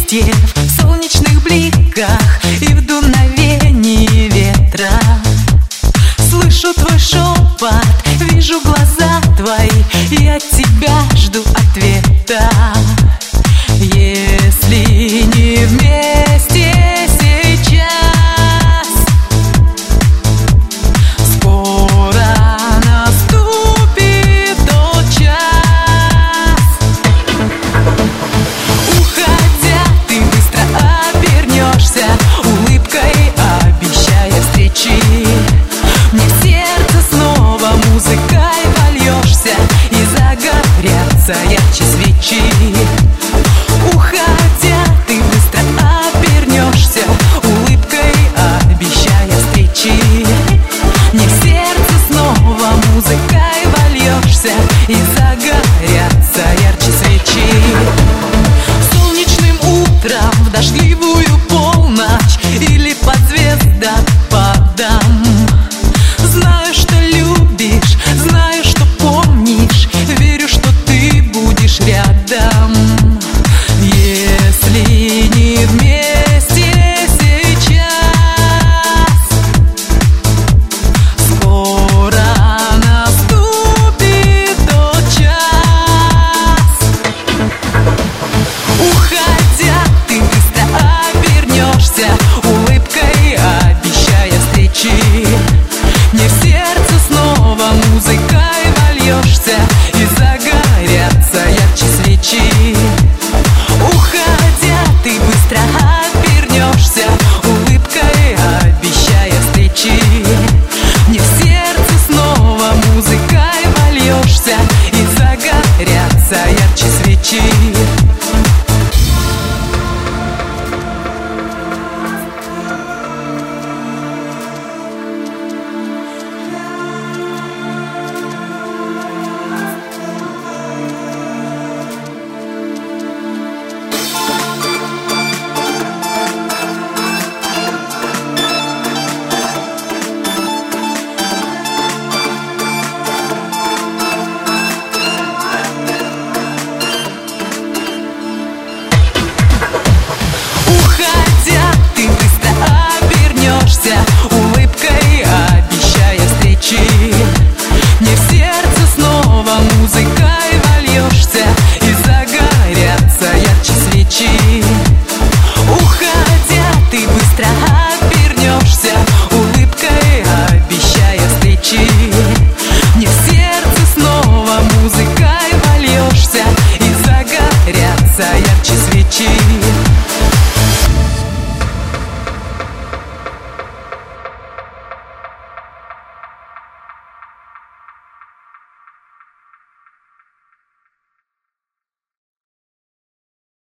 листьев в солнечных бликах и в дуновении ветра. Слышу твой шепот, вижу глаза твои, и от тебя жду ответа. Если не вместе сейчас, скоро наступит тот час. Уходя, ты быстро обернешься, улыбкой обещая встречи. Мне в сердце снова музыкой вольешься, и загорятся ярче свечи. Уходя, ты быстро обернешься, улыбкой обещая встречи. Мне в сердце снова музыкой вольешься, и загорятся ярче свечи. Солнечным утром в дождливую полночь или под звездопадом. Знаю, что любишь, знаю, что помнишь, верю, что ты будешь рядом. Если не вместе сейчас, скоро наступит тот час. Уходя, ты быстро обернешься, улыбкой обещая встречи. Мне в сердце снова музыкой вольешься, и загорятся ярче свечи. Уходя, ты быстро обернешься, улыбкой обещая встречи. Мне в сердце снова музыкой вольешься, и загорятся ярче свечи. Уходя, ты быстро обернешься,